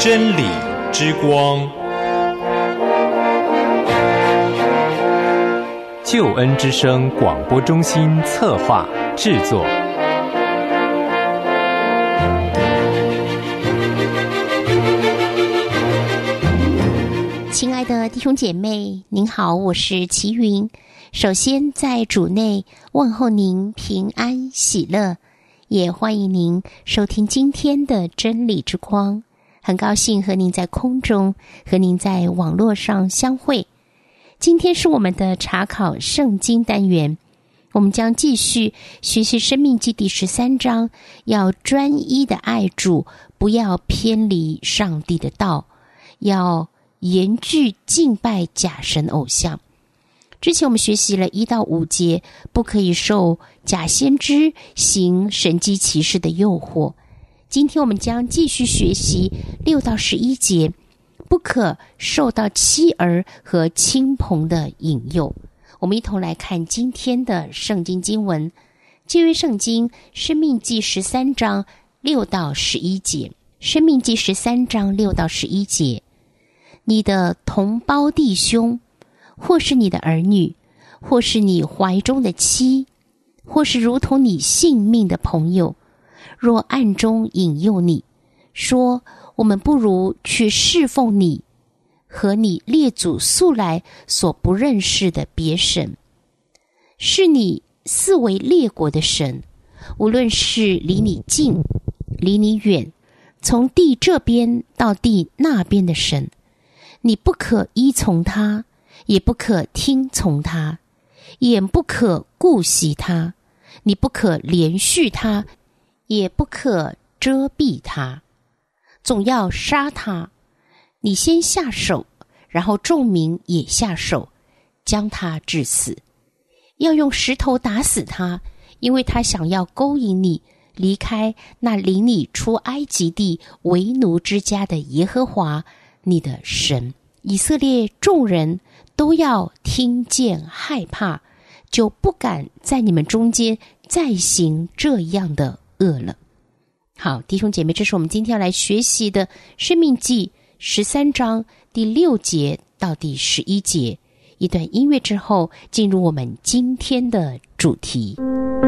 真理之光， 救恩之声广播中心策划制作。 亲爱的弟兄姐妹，您好，我是齐云。首先在主内问候您平安喜乐，也欢迎您收听今天的真理之光。很高兴和您在空中，和您在网络上相会。今天是我们的查考圣经单元，我们将继续学习申命记第13章，要专一的爱主，不要偏离上帝的道，要严拒敬拜假神偶像。之前我们学习了1到5节，不可以受假先知行神迹奇事的诱惑。今天我们将继续学习6到11节，不可受到妻儿和亲朋的引诱。我们一同来看今天的圣经经文，旧约圣经申命记13章6到11节。申命记13章6到11节，你的同胞弟兄，或是你的儿女，或是你怀中的妻，或是如同你性命的朋友，若暗中引诱你，说我们不如去侍奉你和你列祖素来所不认识的别神，是你四围列国的神，无论是离你近离你远，从地这边到地那边的神，你不可依从他，也不可听从他，眼不可顾惜他，你不可连续他，也不可遮蔽他，总要杀他。你先下手，然后众民也下手，将他致死。要用石头打死他，因为他想要勾引你离开那领你出埃及地为奴之家的耶和华你的神。以色列众人都要听见害怕，就不敢在你们中间再行这样的恶了。好，弟兄姐妹，这是我们今天要来学习的申命记13章第6节到第11节。一段音乐之后，进入我们今天的主题。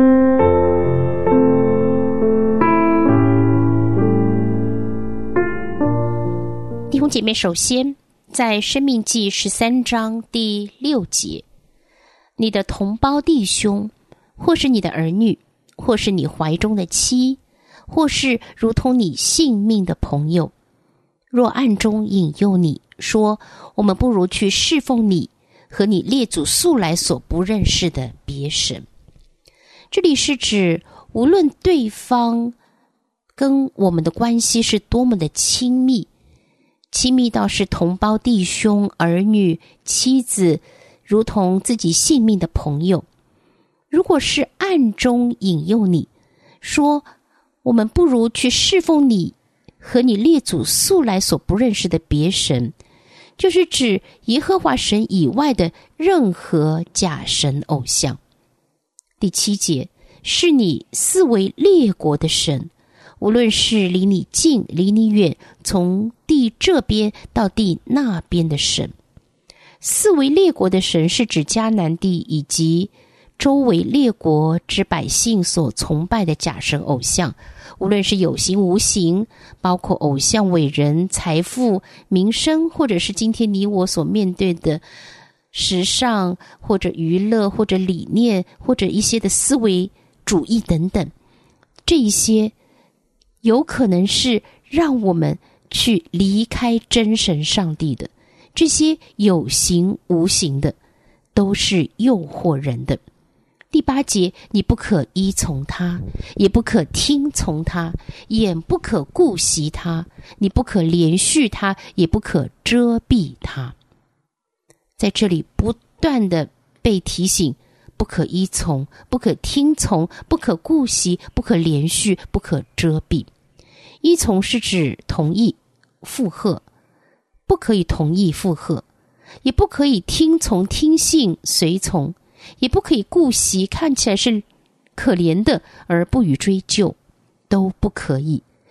弟兄姐妹，首先在申命记13章第6节，你的同胞弟兄，或是你的儿女，或是你怀中的妻，或是如同你性命的朋友，若暗中引诱你，说我们不如去侍奉你和你列祖素来所不认识的别神。这里是指无论对方跟我们的关系是多么的亲密，亲密到是同胞弟兄、儿女、妻子，如同自己性命的朋友，如果是暗中引诱你，说我们不如去侍奉你和你列祖素来所不认识的别神，就是指耶和华神以外的任何假神偶像。第7节，是你四围列国的神，无论是离你近离你远，从地这边到地那边的神。四围列国的神是指迦南地以及周围列国之百姓所崇拜的假神偶像，无论是有形无形，包括偶像伟人、财富、名声，或者是今天你我所面对的时尚或者娱乐或者理念或者一些的思维主义等等，这一些有可能是让我们去离开真神上帝的，这些有形无形的都是诱惑人的。第8节，你不可依从他，也不可听从他，眼不可顾惜他，你不可连续他，也不可遮蔽他。在这里不断的被提醒，不可依从，不可听从，不可顾惜，不可连续，不可遮蔽。依从是指同意附和，不可以同意附和，也不可以听从听信随从，也不可以顾惜看起来是可怜的而不予追究，都不可以。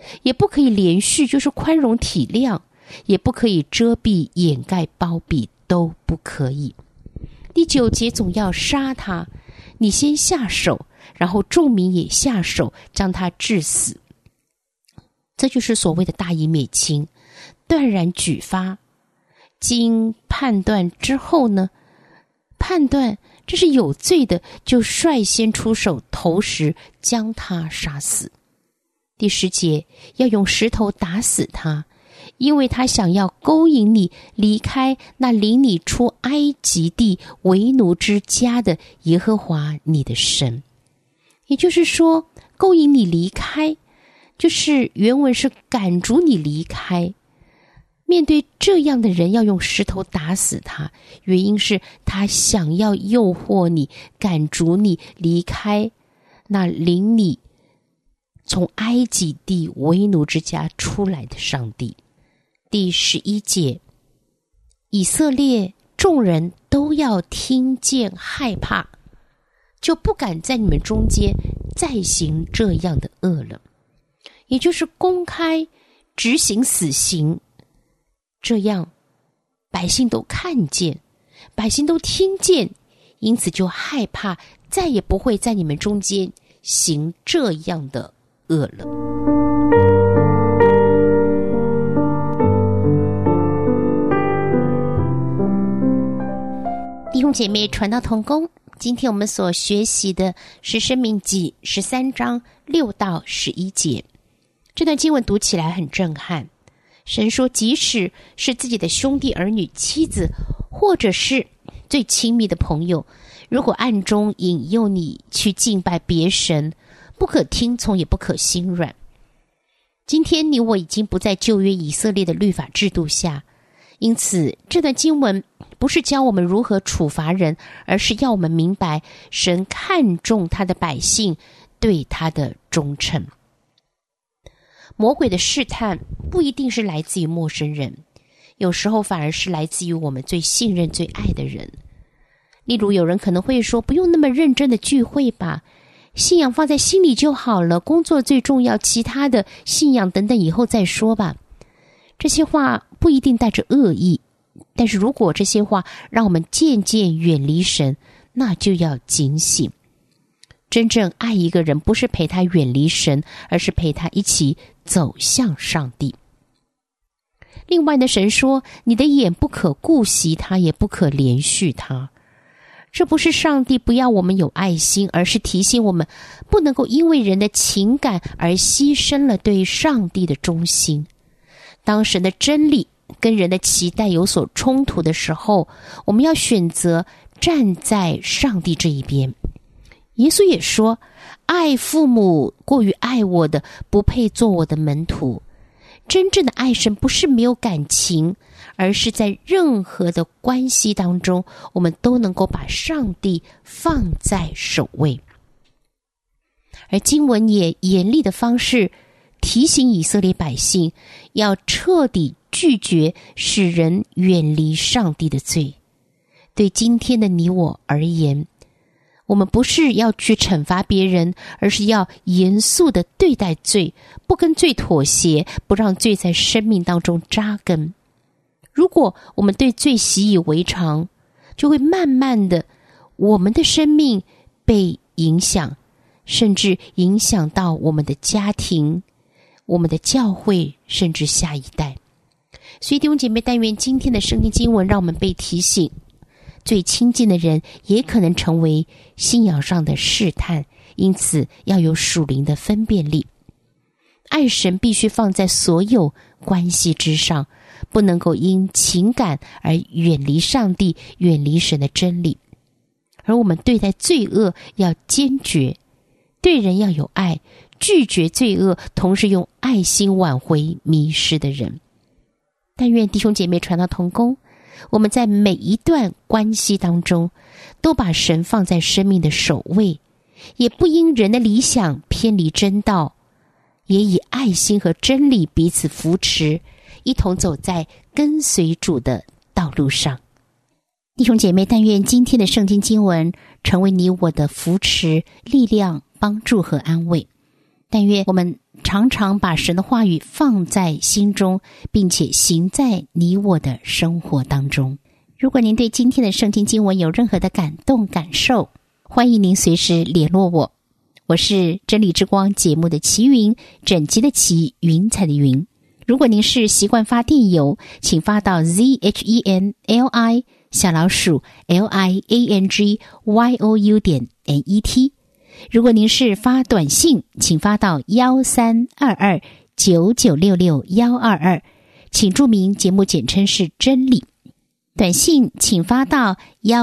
也不可以连续，就是宽容体谅，也不可以遮蔽、掩盖、包庇，都不可以。第9节总要杀他，你先下手，然后众民也下手，将他治死。这就是所谓的大义灭亲，断然举发。经判断之后呢，判断这是有罪的，就率先出手投石，将他杀死。第10节要用石头打死他，因为他想要勾引你离开那领你出埃及地为奴之家的耶和华你的神。也就是说，勾引你离开，就是原文是赶逐你离开。面对这样的人，要用石头打死他，原因是他想要诱惑你，赶逐你离开那领你从埃及地为奴之家出来的上帝。第11节，以色列众人都要听见害怕，就不敢在你们中间再行这样的恶了。也就是公开执行死刑，这样百姓都看见，百姓都听见，因此就害怕，再也不会在你们中间行这样的恶了。弟兄姐妹，传道同工，今天我们所学习的是申命记13章6到11节。这段经文读起来很震撼。神说，即使是自己的兄弟儿女、妻子，或者是最亲密的朋友，如果暗中引诱你去敬拜别神，不可听从，也不可心软。今天你我已经不在旧约以色列的律法制度下，因此这段经文不是教我们如何处罚人，而是要我们明白神看重他的百姓对他的忠诚。魔鬼的试探不一定是来自于陌生人，有时候反而是来自于我们最信任、最爱的人。例如有人可能会说，不用那么认真的聚会吧，信仰放在心里就好了，工作最重要，其他的信仰等等以后再说吧。这些话不一定带着恶意，但是如果这些话让我们渐渐远离神，那就要警醒。真正爱一个人，不是陪他远离神，而是陪他一起走向上帝。另外呢，神说，你的眼不可顾惜他，也不可连续他。这不是上帝不要我们有爱心，而是提醒我们不能够因为人的情感而牺牲了对上帝的忠心。当神的真理跟人的期待有所冲突的时候，我们要选择站在上帝这一边。耶稣也说，爱父母过于爱我的，不配做我的门徒。真正的爱神不是没有感情，而是在任何的关系当中，我们都能够把上帝放在首位。而经文也严厉的方式提醒以色列百姓，要彻底拒绝使人远离上帝的罪。对今天的你我而言，我们不是要去惩罚别人，而是要严肃地对待罪，不跟罪妥协，不让罪在生命当中扎根。如果我们对罪习以为常，就会慢慢的，我们的生命被影响，甚至影响到我们的家庭、我们的教会，甚至下一代。所以弟兄姐妹，但愿今天的圣经经文让我们被提醒，最亲近的人也可能成为信仰上的试探，因此要有属灵的分辨力。爱神必须放在所有关系之上，不能够因情感而远离上帝，远离神的真理。而我们对待罪恶要坚决，对人要有爱，拒绝罪恶，同时用爱心挽回迷失的人。但愿弟兄姐妹传道同工，我们在每一段关系当中都把神放在生命的首位，也不因人的理想偏离真道，也以爱心和真理彼此扶持，一同走在跟随主的道路上。弟兄姐妹，但愿今天的圣经经文成为你我的扶持、力量、帮助和安慰。但愿我们常常把神的话语放在心中，并且行在你我的生活当中。如果您对今天的圣经经文有任何的感动感受，欢迎您随时联络我。我是真理之光节目的齐云，整集的齐，云彩的云。如果您是习惯发电邮，请发到 ZHENLI_LIANGYOU.net。如果您是发短信，请发到132299662122，请注明节目简称是真理。短信请发到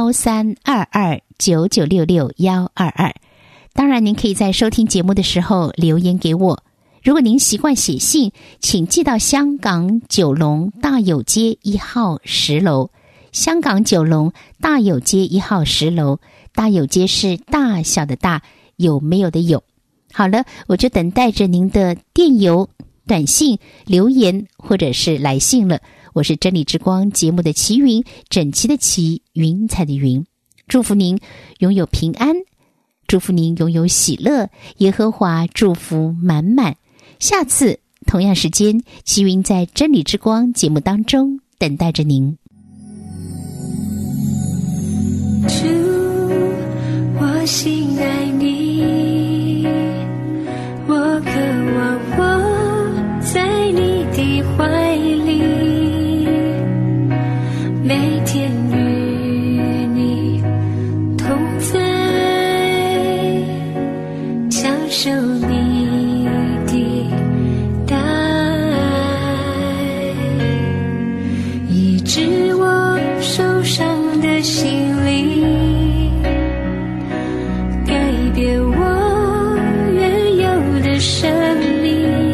132299662122。当然您可以在收听节目的时候留言给我。如果您习惯写信，请寄到香港九龙大有街1号10楼。香港九龙大有街1号10楼，大有街是大小的大，有没有的有。好了，我就等待着您的电邮、短信、留言或者是来信了。我是真理之光节目的齐云，整齐的齐，云彩的云。祝福您拥有平安，祝福您拥有喜乐，耶和华祝福满满。下次同样时间，齐云在真理之光节目当中等待着您。 主，我心爱你，我渴望我在你的怀里，每天与你同在，享受你的大爱，医治我受伤的心灵，改变我原有的生命，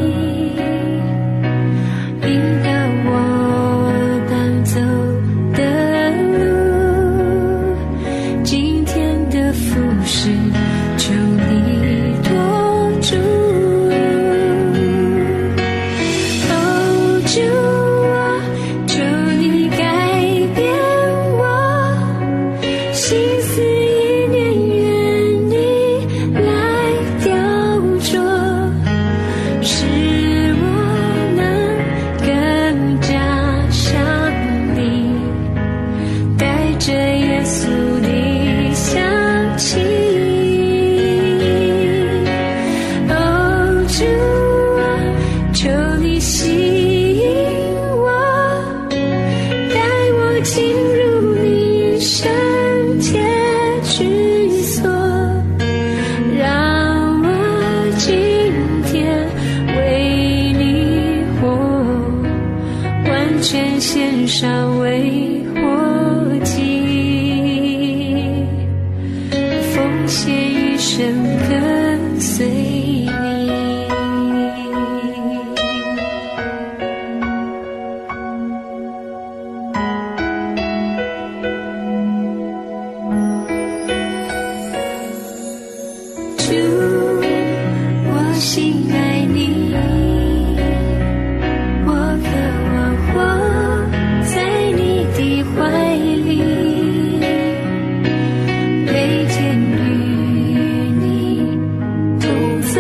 引导我当走的路，今天的服事求你托住。哦，主啊，求你改变我心思意念，愿你来雕琢，使我能更加像你，带着耶稣的香气。哦，主啊，求你吸引我，带我进入你圣洁居所，让我今天为你活，完全献上为活祭，奉献一生跟随你。主，我心爱你，我渴望活在你的怀里，每天与你同在，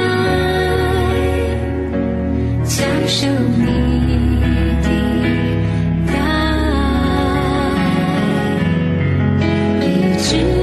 享受你的大爱，医治